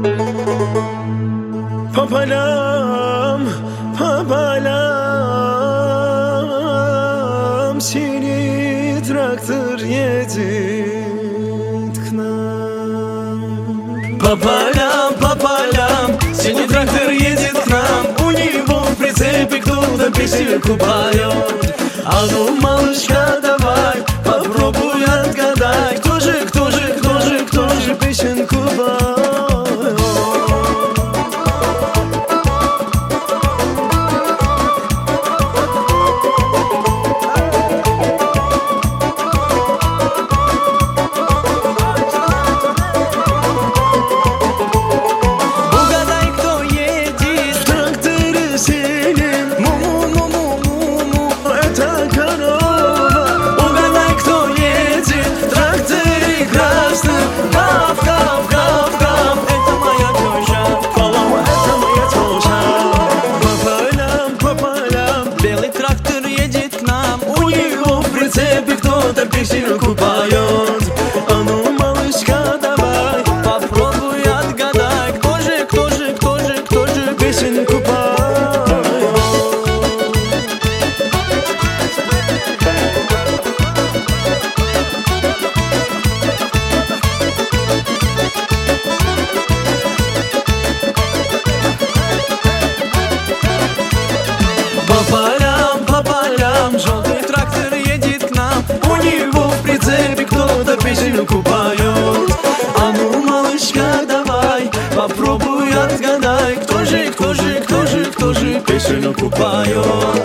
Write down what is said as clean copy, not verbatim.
Papalam, papalam, seni traktör едет к нам. Papalam, papalam, синий трактор едет к нам. У него в прицепе кто-то песенку поет. А ну, малышка, давай, попробуй отгадай, кто же песенку поет. Песенку поет. А ну, малышка, давай, попробуй отгадай, кто же песенку поет. Папалям, папалям, желтый трактор едет к нам. У него в прицепе кто-то песенку поет. А ну, малышка, давай, попробуй отгадай, кто же песенку поет.